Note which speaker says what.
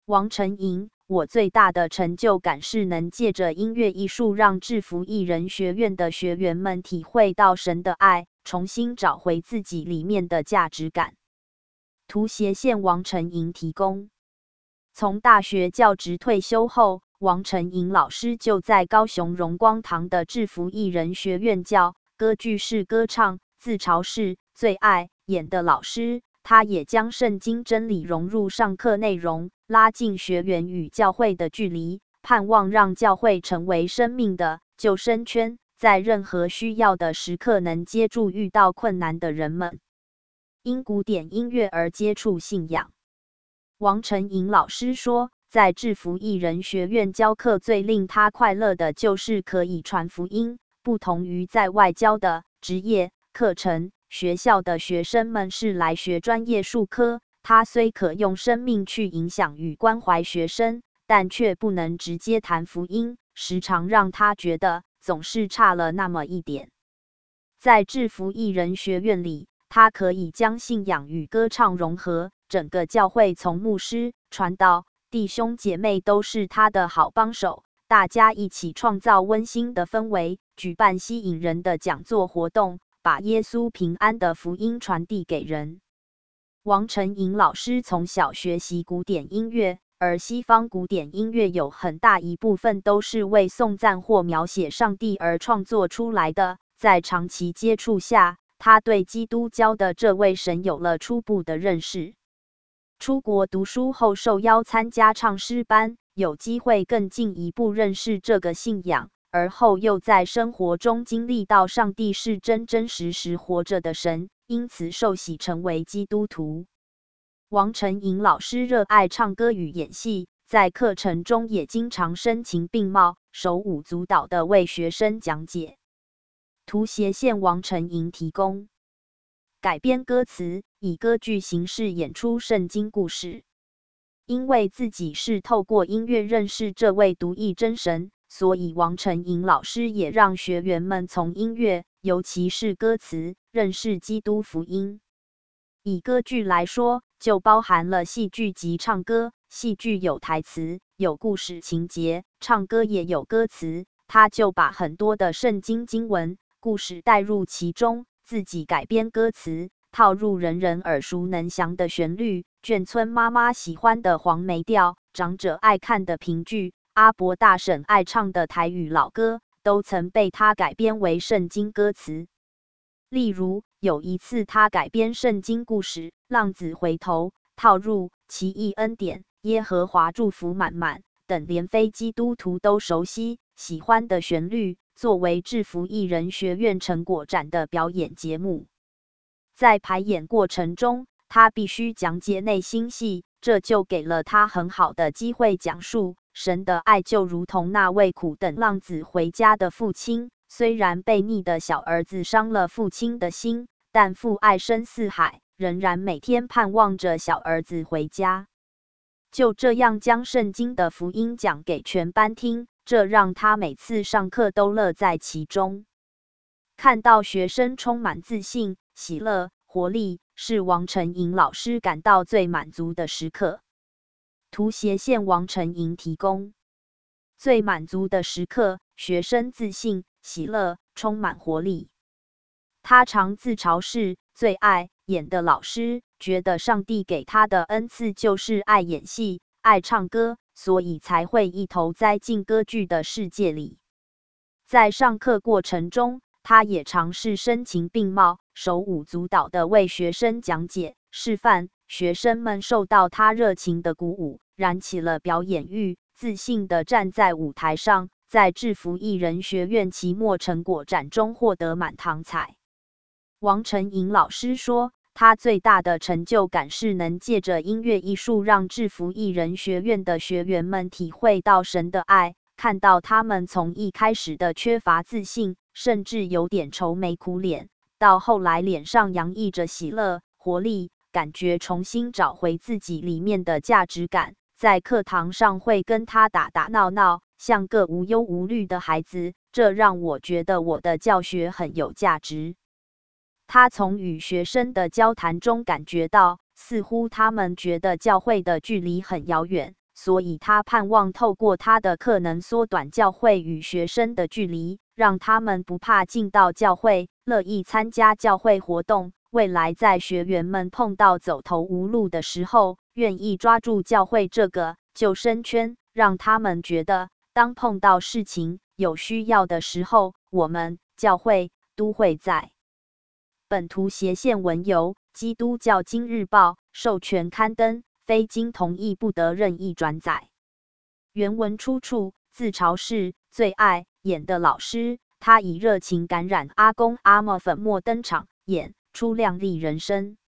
Speaker 1: 王成莹，我最大的成就感是能借着音乐艺术，让制服艺人学院的学员们体会到神的爱，重新找回自己里面的价值感。图斜线王成莹提供。从大学教职退休后，王成莹老师就在高雄荣光堂的制服艺人学院教歌剧式歌唱、自嘲式最爱演的老师。他也将圣经真理融入上课内容，拉近学员与教会的距离，盼望让教会成为生命的救生圈，在任何需要的时刻能接住遇到困难的人们。因古典音乐而接触信仰。王成莹老师说，在制服艺人学院教课最令他快乐的就是可以传福音，不同于在外教的职业课程。学校的学生们是来学专业术科，他虽可用生命去影响与关怀学生，但却不能直接谈福音，时常让他觉得总是差了那么一点。在制服艺人学院里，他可以将信仰与歌唱融合，整个教会从牧师、传道、弟兄姐妹都是他的好帮手，大家一起创造温馨的氛围，举办吸引人的讲座活动，把耶稣平安的福音传递给人。王成莹老师从小学习古典音乐，而西方古典音乐有很大一部分都是为颂赞或描写上帝而创作出来的。在长期接触下，他对基督教的这位神有了初步的认识。出国读书后受邀参加唱诗班，有机会更进一步认识这个信仰。而后又在生活中经历到上帝是真真实实活着的神，因此受洗成为基督徒。王成莹老师热爱唱歌与演戏，在课程中也经常声情并茂、手舞足蹈地为学生讲解。图斜线王成莹提供。改编歌词，以歌剧形式演出圣经故事。因为自己是透过音乐认识这位独一真神，所以王成莹老师也让学员们从音乐，尤其是歌词，认识基督福音。以歌剧来说，就包含了戏剧及唱歌。戏剧有台词，有故事情节，唱歌也有歌词。他就把很多的圣经经文、故事带入其中，自己改编歌词，套入人人耳熟能详的旋律，眷村妈妈喜欢的黄梅调，长者爱看的评剧，阿伯大婶爱唱的台语老歌，都曾被他改编为圣经歌词。例如，有一次他改编圣经故事《浪子回头》，套入奇异恩典、耶和华祝福满满等连非基督徒都熟悉、喜欢的旋律，作为制服艺人学院成果展的表演节目。在排演过程中，他必须讲解内心戏，这就给了他很好的机会讲述神的爱，就如同那位苦等浪子回家的父亲，虽然被溺的小儿子伤了父亲的心，但父爱深似海，仍然每天盼望着小儿子回家。就这样将圣经的福音讲给全班听，这让他每次上课都乐在其中。看到学生充满自信、喜乐、活力，是王成莹老师感到最满足的时刻。图斜线王成莹提供。最满足的时刻，学生自信、喜乐、充满活力。他常自嘲是最爱演的老师，觉得上帝给他的恩赐就是爱演戏、爱唱歌，所以才会一头栽进歌剧的世界里。在上课过程中，他也尝试声情并茂、手舞足蹈地为学生讲解、示范，学生们受到他热情的鼓舞，燃起了表演欲，自信地站在舞台上，在制服艺人学院期末成果展中获得满堂彩。王成莹老师说，他最大的成就感是能借着音乐艺术，让制服艺人学院的学员们体会到神的爱，看到他们从一开始的缺乏自信，甚至有点愁眉苦脸，到后来脸上洋溢着喜乐、活力，感觉重新找回自己里面的价值感，在课堂上会跟他打打闹闹，像个无忧无虑的孩子，这让我觉得我的教学很有价值。他从与学生的交谈中感觉到，似乎他们觉得教会的距离很遥远， 所以他盼望透过他的课能缩短教会与学生的距离，让他们不怕进到教会，乐意参加教会活动。未来在学员们碰到走投无路的时候，愿意抓住教会这个救生圈，让他们觉得当碰到事情有需要的时候，我们教会都会在。本图斜线文由基督教今日报授权刊登，非经同意不得任意转载。原文出处自嘲是最爱演的老师，他以热情感染阿公阿嬷粉墨登场，演出亮丽人生。